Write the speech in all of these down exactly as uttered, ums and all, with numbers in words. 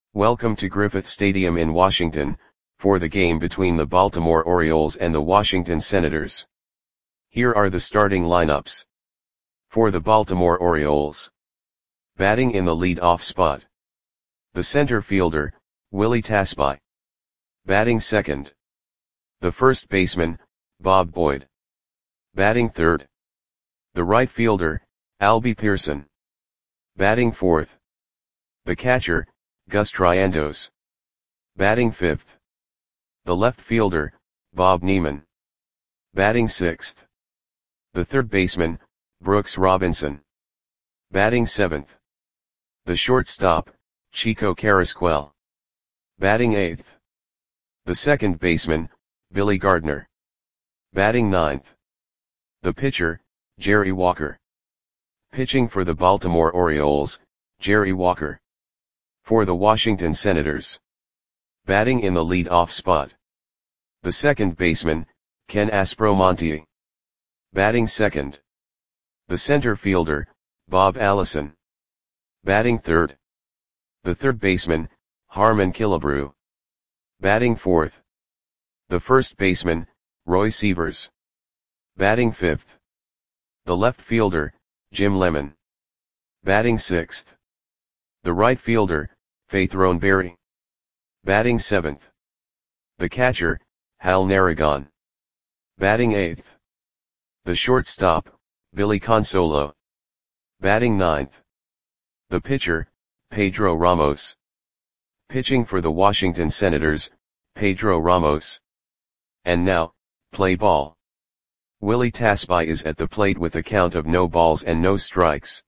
Welcome to Griffith Stadium in Washington, for the game between the Baltimore Orioles and the Washington Senators. Here are the starting lineups. For the Baltimore Orioles. Batting in the lead-off spot. The center fielder, Willie Tasby. Batting second. The first baseman, Bob Boyd. Batting third. The right fielder, Albie Pearson. Batting fourth. The catcher, Gus Triandos. Batting fifth. The left fielder, Bob Neiman. Batting sixth. The third baseman, Brooks Robinson. Batting seventh. The shortstop, Chico Carrasquel. Batting eighth. The second baseman, Billy Gardner. Batting ninth. The pitcher, Jerry Walker. Pitching for the Baltimore Orioles, Jerry Walker. For the Washington Senators. Batting in the lead-off spot. The second baseman, Ken Aspromonte. Batting second. The center fielder, Bob Allison. Batting third. The third baseman, Harmon Killebrew. Batting fourth. The first baseman, Roy Sievers. Batting fifth. The left fielder, Jim Lemon. Batting sixth. The right fielder, Faith Roneberry. Batting seventh. The catcher, Hal Narragon. Batting eighth. The shortstop, Billy Consolo. Batting ninth. The pitcher, Pedro Ramos. Pitching for the Washington Senators, Pedro Ramos. And now, play ball. Willie Tasby is at the plate with a count of no balls and no strikes.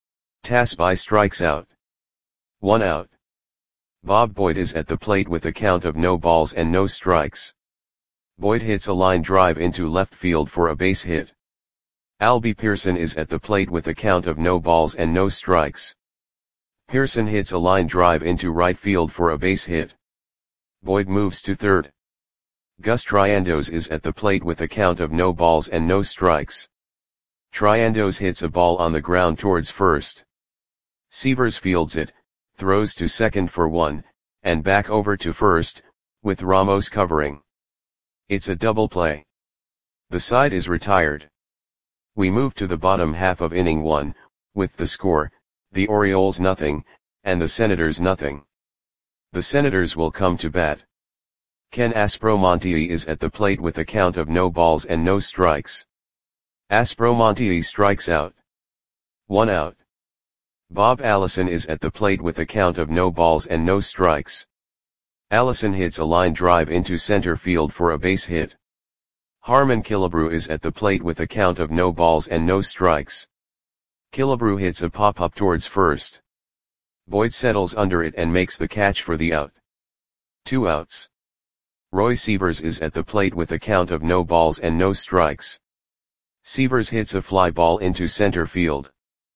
Tasby strikes out. One out. Bob Boyd is at the plate with a count of no balls and no strikes. Boyd hits a line drive into left field for a base hit. Albie Pearson is at the plate with a count of no balls and no strikes. Pearson hits a line drive into right field for a base hit. Boyd moves to third. Gus Triandos is at the plate with a count of no balls and no strikes. Triandos hits a ball on the ground towards first. Sievers fields it, throws to second for one, and back over to first, with Ramos covering. It's a double play. The side is retired. We move to the bottom half of inning one, with the score, the Orioles nothing, and the Senators nothing. The Senators will come to bat. Ken Aspromonte is at the plate with a count of no balls and no strikes. Aspromonte strikes out. One out. Bob Allison is at the plate with a count of no balls and no strikes. Allison hits a line drive into center field for a base hit. Harmon Killebrew is at the plate with a count of no balls and no strikes. Killebrew hits a pop-up towards first. Boyd settles under it and makes the catch for the out. Two outs. Roy Sievers is at the plate with a count of no balls and no strikes. Sievers hits a fly ball into center field.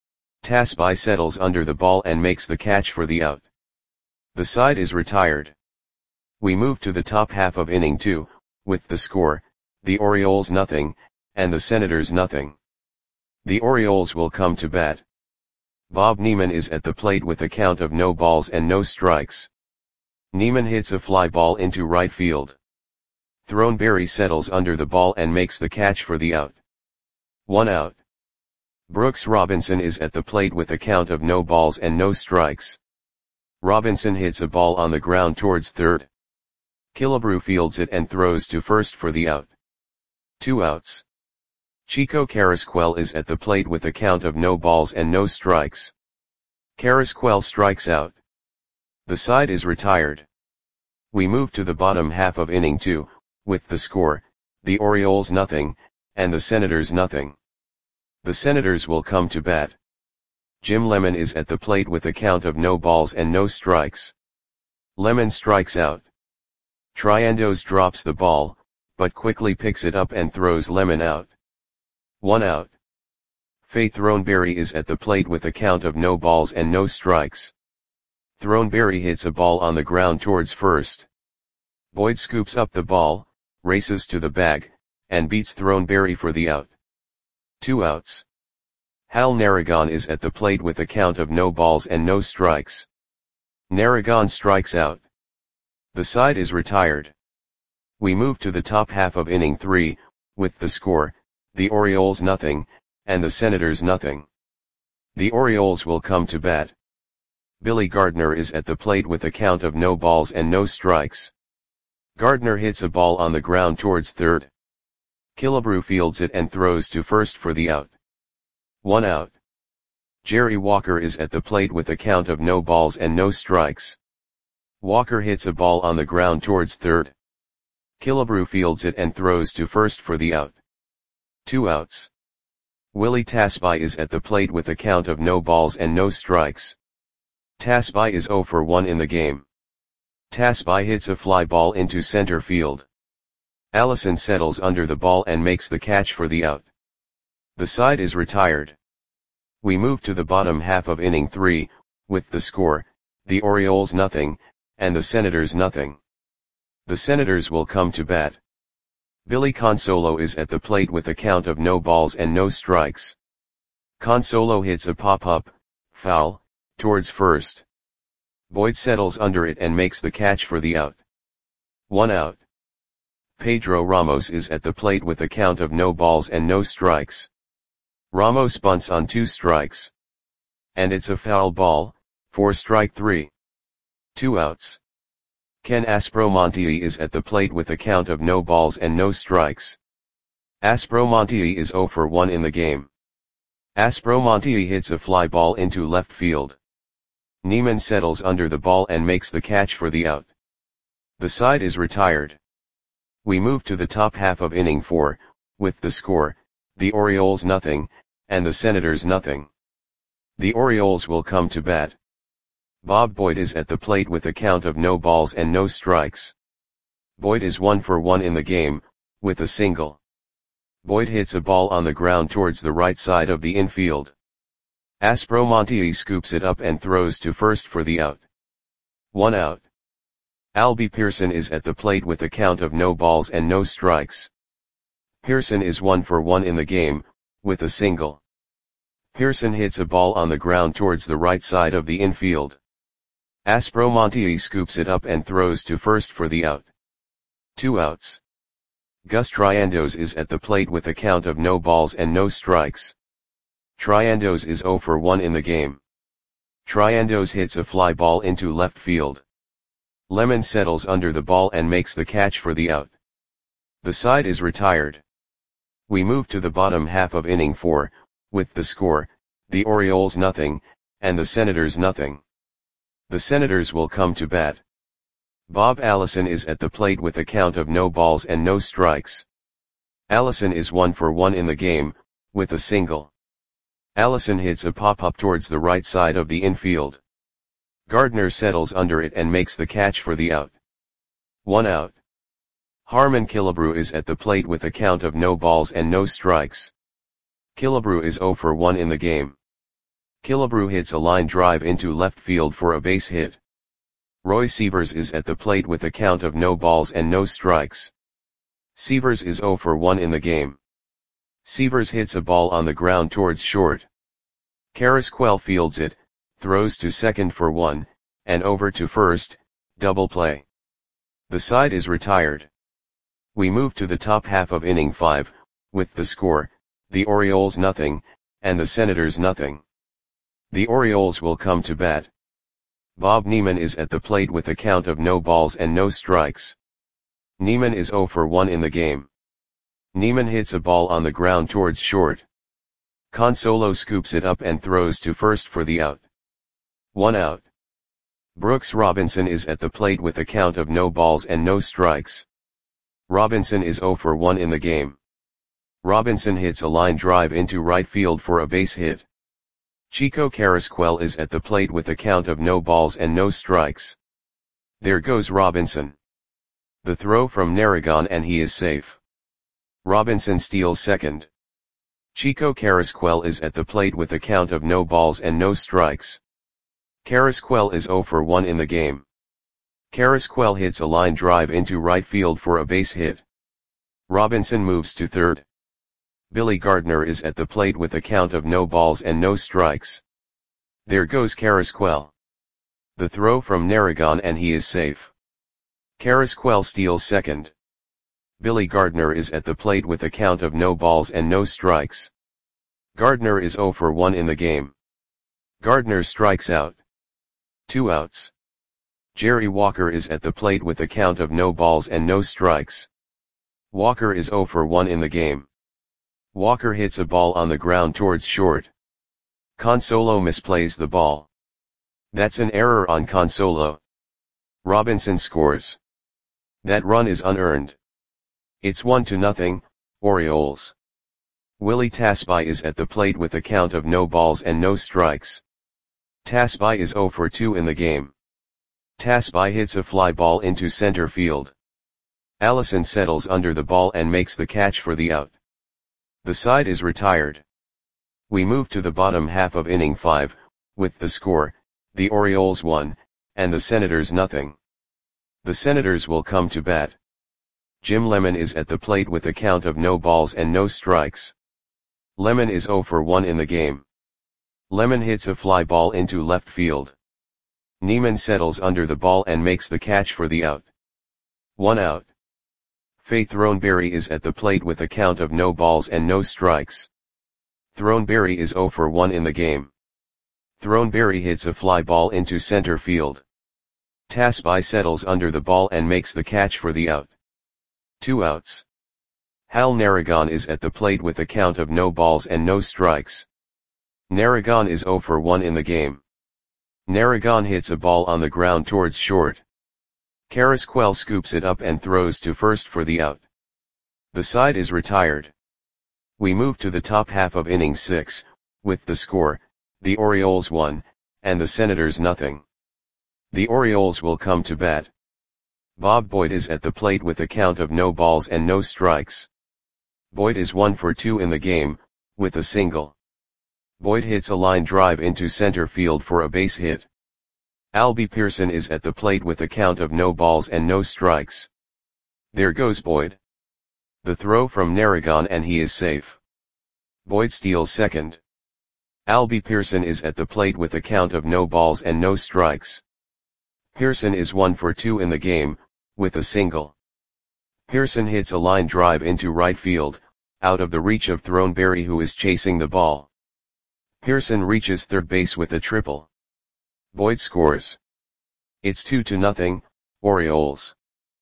Tasby settles under the ball and makes the catch for the out. The side is retired. We move to the top half of inning two, with the score, the Orioles nothing, and the Senators nothing. The Orioles will come to bat. Bob Neiman is at the plate with a count of no balls and no strikes. Neiman hits a fly ball into right field. Throneberry settles under the ball and makes the catch for the out. One out. Brooks Robinson is at the plate with a count of no balls and no strikes. Robinson hits a ball on the ground towards third. Killebrew fields it and throws to first for the out. Two outs. Chico Carrasquel is at the plate with a count of no balls and no strikes. Carrasquel strikes out. The side is retired. We move to the bottom half of inning two, with the score, the Orioles nothing, and the Senators nothing. The Senators will come to bat. Jim Lemon is at the plate with a count of no balls and no strikes. Lemon strikes out. Triandos drops the ball, but quickly picks it up and throws Lemon out. One out. Faith Roneberry is at the plate with a count of no balls and no strikes. Throneberry hits a ball on the ground towards first. Boyd scoops up the ball, races to the bag, and beats Throneberry for the out. Two outs. Hal Narragon is at the plate with a count of no balls and no strikes. Narragon strikes out. The side is retired. We move to the top half of inning three, with the score, the Orioles nothing, and the Senators nothing. The Orioles will come to bat. Billy Gardner is at the plate with a count of no balls and no strikes. Gardner hits a ball on the ground towards third. Killebrew fields it and throws to first for the out. One out. Jerry Walker is at the plate with a count of no balls and no strikes. Walker hits a ball on the ground towards third. Killebrew fields it and throws to first for the out. Two outs. Willie Tasby is at the plate with a count of no balls and no strikes. Tasby is oh for one in the game. Tasby hits a fly ball into center field. Allison settles under the ball and makes the catch for the out. The side is retired. We move to the bottom half of inning three, with the score, the Orioles nothing, and the Senators nothing. The Senators will come to bat. Billy Consolo is at the plate with a count of no balls and no strikes. Consolo hits a pop-up, foul, towards first. Boyd settles under it and makes the catch for the out. One out. Pedro Ramos is at the plate with a count of no balls and no strikes. Ramos bunts on two strikes. And it's a foul ball, for strike three. Two outs. Ken Aspromonte is at the plate with a count of no balls and no strikes. Aspromonte is oh for one in the game. Aspromonte hits a fly ball into left field. Neiman settles under the ball and makes the catch for the out. The side is retired. We move to the top half of inning four, with the score, the Orioles nothing, and the Senators nothing. The Orioles will come to bat. Bob Boyd is at the plate with a count of no balls and no strikes. Boyd is one for one in the game, with a single. Boyd hits a ball on the ground towards the right side of the infield. Aspromonte scoops it up and throws to first for the out. One out. Albie Pearson is at the plate with a count of no balls and no strikes. Pearson is one for one in the game, with a single. Pearson hits a ball on the ground towards the right side of the infield. Aspromonte scoops it up and throws to first for the out. Two outs. Gus Triandos is at the plate with a count of no balls and no strikes. Triandos is oh for one in the game. Triandos hits a fly ball into left field. Lemon settles under the ball and makes the catch for the out. The side is retired. We move to the bottom half of inning four, with the score, the Orioles nothing, and the Senators nothing. The Senators will come to bat. Bob Allison is at the plate with a count of no balls and no strikes. Allison is one for one in the game, with a single. Allison hits a pop-up towards the right side of the infield. Gardner settles under it and makes the catch for the out. One out. Harmon Killebrew is at the plate with a count of no balls and no strikes. Killebrew is oh for one in the game. Killebrew hits a line drive into left field for a base hit. Roy Sievers is at the plate with a count of no balls and no strikes. Sievers is oh for one in the game. Sievers hits a ball on the ground towards short. Carrasquel fields it, throws to second for one, and over to first, double play. The side is retired. We move to the top half of inning five, with the score, the Orioles nothing, and the Senators nothing. The Orioles will come to bat. Bob Neiman is at the plate with a count of no balls and no strikes. Neiman is oh for one in the game. Neiman hits a ball on the ground towards short. Consolo scoops it up and throws to first for the out. One out. Brooks Robinson is at the plate with a count of no balls and no strikes. Robinson is oh for one in the game. Robinson hits a line drive into right field for a base hit. Chico Carrasquel is at the plate with a count of no balls and no strikes. There goes Robinson. The throw from Narragon and he is safe. Robinson steals second. Chico Carrasquel is at the plate with a count of no balls and no strikes. Carrasquel is oh for one in the game. Carrasquel hits a line drive into right field for a base hit. Robinson moves to third. Billy Gardner is at the plate with a count of no balls and no strikes. There goes Carrasquel. The throw from Narragon and he is safe. Carrasquel steals second. Billy Gardner is at the plate with a count of no balls and no strikes. Gardner is zero for one in the game. Gardner strikes out. Two outs. Jerry Walker is at the plate with a count of no balls and no strikes. Walker is zero for one in the game. Walker hits a ball on the ground towards short. Consolo misplays the ball. That's an error on Consolo. Robinson scores. That run is unearned. It's one to nothing, Orioles. Willie Tasby is at the plate with a count of no balls and no strikes. Tasby is zero for two in the game. Tasby hits a fly ball into center field. Allison settles under the ball and makes the catch for the out. The side is retired. We move to the bottom half of inning five, with the score, the Orioles one, and the Senators nothing. The Senators will come to bat. Jim Lemon is at the plate with a count of no balls and no strikes. Lemon is zero for one in the game. Lemon hits a fly ball into left field. Neiman settles under the ball and makes the catch for the out. One out. Faith Throneberry is at the plate with a count of no balls and no strikes. Throneberry is zero for one in the game. Throneberry hits a fly ball into center field. Tasby settles under the ball and makes the catch for the out. Two outs. Hal Narragon is at the plate with a count of no balls and no strikes. Narragon is zero for one in the game. Narragon hits a ball on the ground towards short. Carrasquel scoops it up and throws to first for the out. The side is retired. We move to the top half of inning six, with the score, the Orioles one, and the Senators nothing. The Orioles will come to bat. Bob Boyd is at the plate with a count of no balls and no strikes. Boyd is one for two in the game, with a single. Boyd hits a line drive into center field for a base hit. Albie Pearson is at the plate with a count of no balls and no strikes. There goes Boyd. The throw from Narragon and he is safe. Boyd steals second. Albie Pearson is at the plate with a count of no balls and no strikes. Pearson is one for two in the game, with a single. Pearson hits a line drive into right field, out of the reach of Throneberry who is chasing the ball. Pearson reaches third base with a triple. Boyd scores. It's two to nothing, Orioles.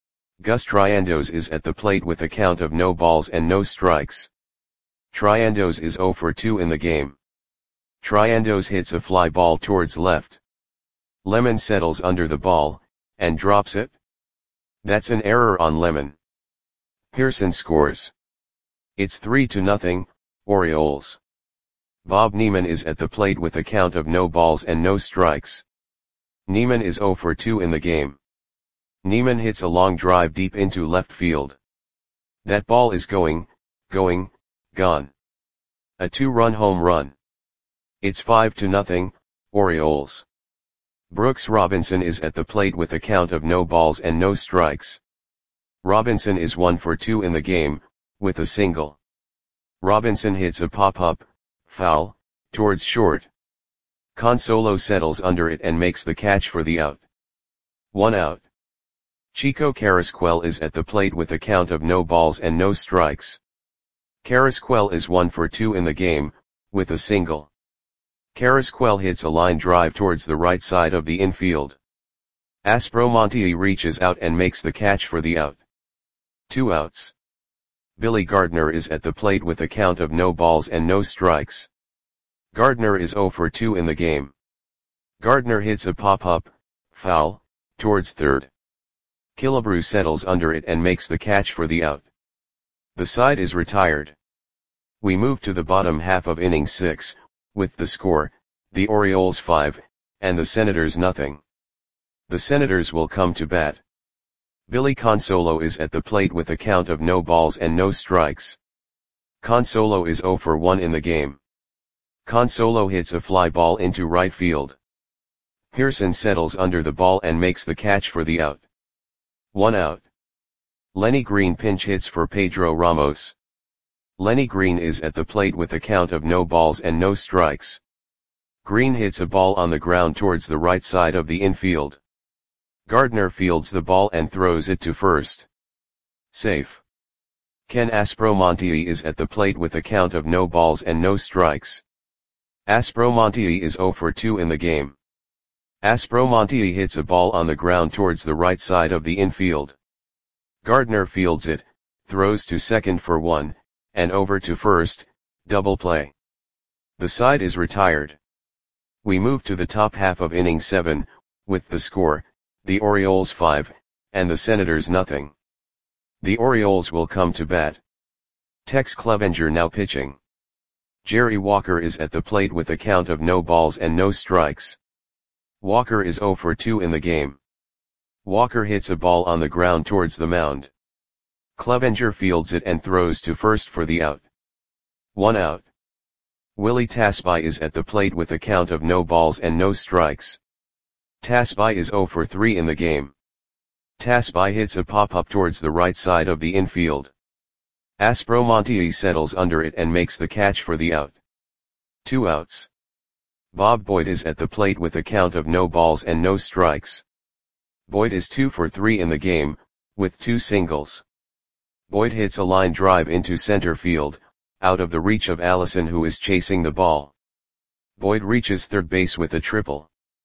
Gus Triandos is at the plate with a count of no balls and no strikes. Triandos is zero for two in the game. Triandos hits a fly ball towards left. Lemon settles under the ball, and drops it. That's an error on Lemon. Pearson scores. It's three to nothing, Orioles. Bob Neiman is at the plate with a count of no balls and no strikes. Neiman is zero for two in the game. Neiman hits a long drive deep into left field. That ball is going, going, gone. A two-run home run. It's five to nothing, Orioles. Brooks Robinson is at the plate with a count of no balls and no strikes. Robinson is one for two in the game, with a single. Robinson hits a pop-up, foul, towards short. Consolo settles under it and makes the catch for the out. One out. Chico Carrasquel is at the plate with a count of no balls and no strikes. Carrasquel is one for two in the game, with a single. Carrasquel hits a line drive towards the right side of the infield. Aspromonte reaches out and makes the catch for the out. Two outs. Billy Gardner is at the plate with a count of no balls and no strikes. Gardner is zero for two in the game. Gardner hits a pop-up, foul, towards third. Killebrew settles under it and makes the catch for the out. The side is retired. We move to the bottom half of inning six, with the score, the Orioles five, and the Senators nothing. The Senators will come to bat. Billy Consolo is at the plate with a count of no balls and no strikes. Consolo is zero for one in the game. Consolo hits a fly ball into right field. Pearson settles under the ball and makes the catch for the out. One out. Lenny Green pinch hits for Pedro Ramos. Lenny Green is at the plate with a count of no balls and no strikes. Green hits a ball on the ground towards the right side of the infield. Gardner fields the ball and throws it to first. Safe. Ken Aspromonte is at the plate with a count of no balls and no strikes. Aspromonte is zero for two in the game. Aspromonte hits a ball on the ground towards the right side of the infield. Gardner fields it, throws to second for one, and over to first, double play. The side is retired. We move to the top half of inning seven, with the score, the Orioles five, and the Senators nothing. The Orioles will come to bat. Tex Clevenger now pitching. Jerry Walker is at the plate with a count of no balls and no strikes. Walker is zero for two in the game. Walker hits a ball on the ground towards the mound. Clevenger fields it and throws to first for the out. One out. Willie Tasby is at the plate with a count of no balls and no strikes. Tasby is zero for three in the game. Tasby hits a pop-up towards the right side of the infield. Aspromonte settles under it and makes the catch for the out. Two outs. Bob Boyd is at the plate with a count of no balls and no strikes. Boyd is two for three in the game, with two singles. Boyd hits a line drive into center field, out of the reach of Allison, who is chasing the ball. Boyd reaches third base with a triple.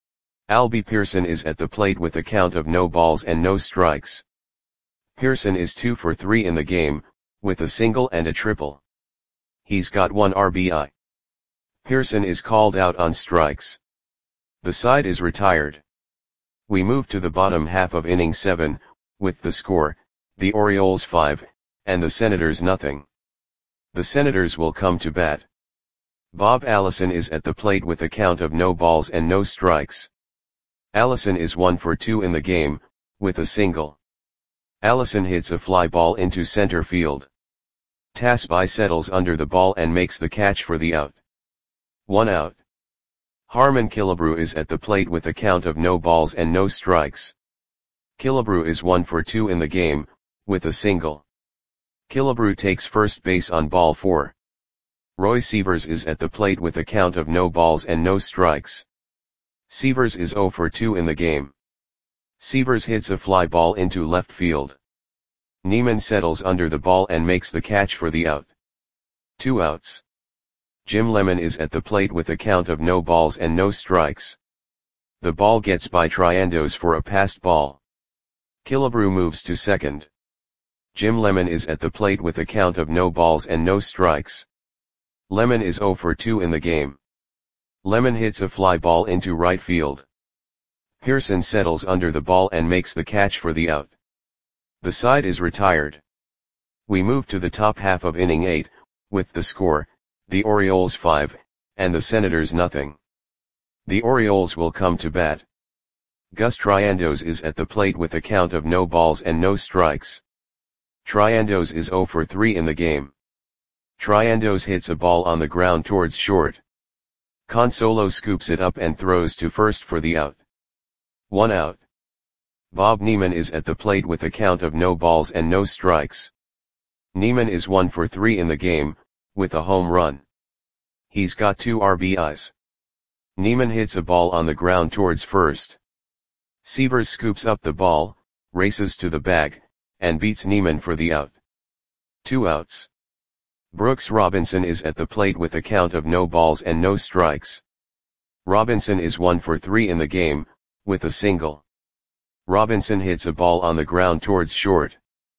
Albie Pearson is at the plate with a count of no balls and no strikes. Pearson is two for three in the game, with a single and a triple. He's got one R B I. Pearson is called out on strikes. The side is retired. We move to the bottom half of inning seven, with the score, the Orioles five, and the Senators nothing. The Senators will come to bat. Bob Allison is at the plate with a count of no balls and no strikes. Allison is one for two in the game, with a single. Allison hits a fly ball into center field. Tasby settles under the ball and makes the catch for the out. One out. Harmon Killebrew is at the plate with a count of no balls and no strikes. Killebrew is one for two in the game, with a single. Killebrew takes first base on ball four. Roy Sievers is at the plate with a count of no balls and no strikes. Sievers is zero for two in the game. Sievers hits a fly ball into left field. Neiman settles under the ball and makes the catch for the out. Two outs. Jim Lemon is at the plate with a count of no balls and no strikes. The ball gets by Triandos for a passed ball. Killebrew moves to second. Jim Lemon is at the plate with a count of no balls and no strikes. Lemon is zero for two in the game. Lemon hits a fly ball into right field. Pearson settles under the ball and makes the catch for the out. The side is retired. We move to the top half of inning eight, with the score, the Orioles five, and the Senators nothing. The Orioles will come to bat. Gus Triandos is at the plate with a count of no balls and no strikes. Triandos is zero for three in the game. Triandos hits a ball on the ground towards short. Consolo scoops it up and throws to first for the out. One out. Bob Neiman is at the plate with a count of no balls and no strikes. Neiman is one for three in the game, with a home run. He's got two R B Is. Neiman hits a ball on the ground towards first. Sievers scoops up the ball, races to the bag, and beats Neiman for the out. Two outs. Brooks Robinson is at the plate with a count of no balls and no strikes. Robinson is one for three in the game, with a single. Robinson hits a ball on the ground towards short.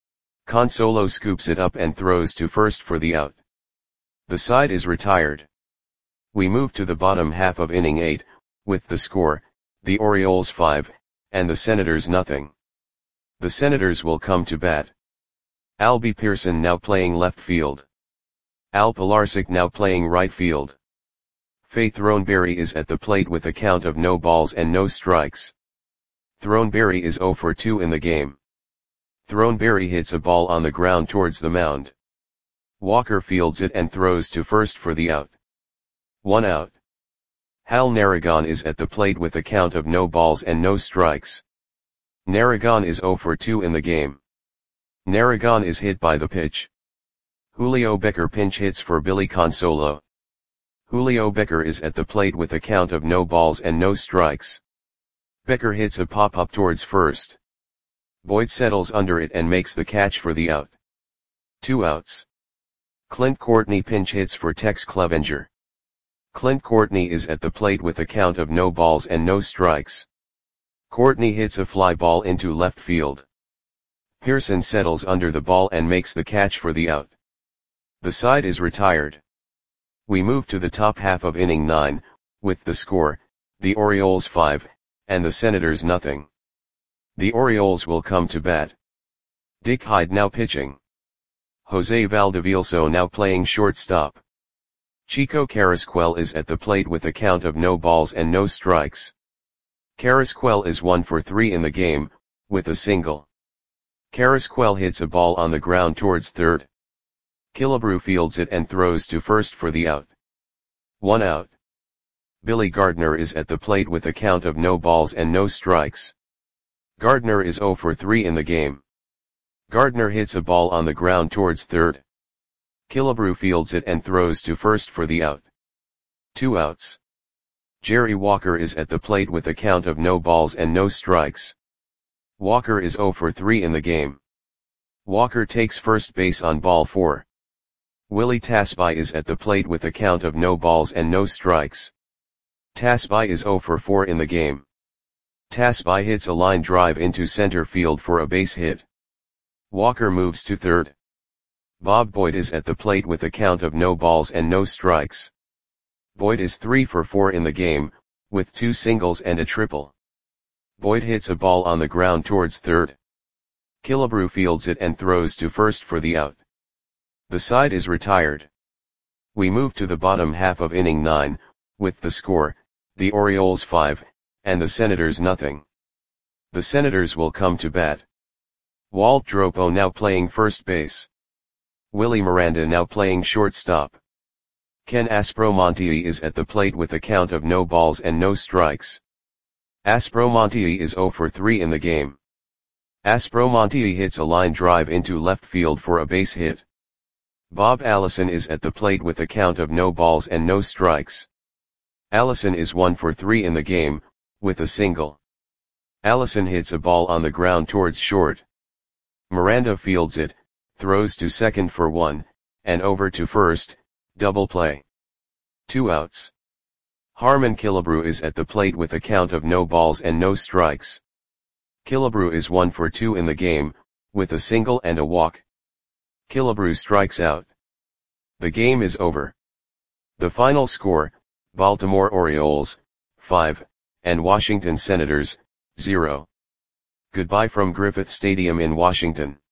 Consolo scoops it up and throws to first for the out. The side is retired. We move to the bottom half of inning eight, with the score, the Orioles five, and the Senators nothing. The Senators will come to bat. Albie Pearson now playing left field. Al Pilarczyk now playing right field. Faith Throneberry is at the plate with a count of no balls and no strikes. Throneberry is zero for two in the game. Throneberry hits a ball on the ground towards the mound. Walker fields it and throws to first for the out. One out. Hal Narragon is at the plate with a count of no balls and no strikes. Narragon is zero for two in the game. Narragon is hit by the pitch. Julio Becker pinch hits for Billy Consolo. Julio Becker is at the plate with a count of no balls and no strikes. Becker hits a pop-up towards first. Boyd settles under it and makes the catch for the out. Two outs. Clint Courtney pinch hits for Tex Clevenger. Clint Courtney is at the plate with a count of no balls and no strikes. Courtney hits a fly ball into left field. Pearson settles under the ball and makes the catch for the out. The side is retired. We move to the top half of inning nine, with the score, the Orioles five, and the Senators nothing. The Orioles will come to bat. Dick Hyde now pitching. Jose Valdevielso now playing shortstop. Chico Carrasquel is at the plate with a count of no balls and no strikes. Carrasquel is one for three in the game, with a single. Carrasquel hits a ball on the ground towards third. Killebrew fields it and throws to first for the out. One out. Billy Gardner is at the plate with a count of no balls and no strikes. Gardner is zero for three in the game. Gardner hits a ball on the ground towards third. Killebrew fields it and throws to first for the out. Two outs. Jerry Walker is at the plate with a count of no balls and no strikes. Walker is zero for three in the game. Walker takes first base on ball four. Willie Tasby is at the plate with a count of no balls and no strikes. Tasby is zero for four in the game. Tasby hits a line drive into center field for a base hit. Walker moves to third. Bob Boyd is at the plate with a count of no balls and no strikes. Boyd is three for four in the game, with two singles and a triple. Boyd hits a ball on the ground towards third. Killebrew fields it and throws to first for the out. The side is retired. We move to the bottom half of inning nine, with the score, the Orioles five, and the Senators nothing. The Senators will come to bat. Walt Dropo now playing first base. Willie Miranda now playing shortstop. Ken Aspromonte is at the plate with a count of no balls and no strikes. Aspromonte is zero for three in the game. Aspromonte hits a line drive into left field for a base hit. Bob Allison is at the plate with a count of no balls and no strikes. Allison is one for three in the game, with a single. Allison hits a ball on the ground towards short. Miranda fields it, throws to second for one, and over to first, double play. Two outs. Harmon Killebrew is at the plate with a count of no balls and no strikes. Killebrew is one for two in the game, with a single and a walk. Killebrew strikes out. The game is over. The final score, Baltimore Orioles, five, and Washington Senators, zero. Goodbye from Griffith Stadium in Washington.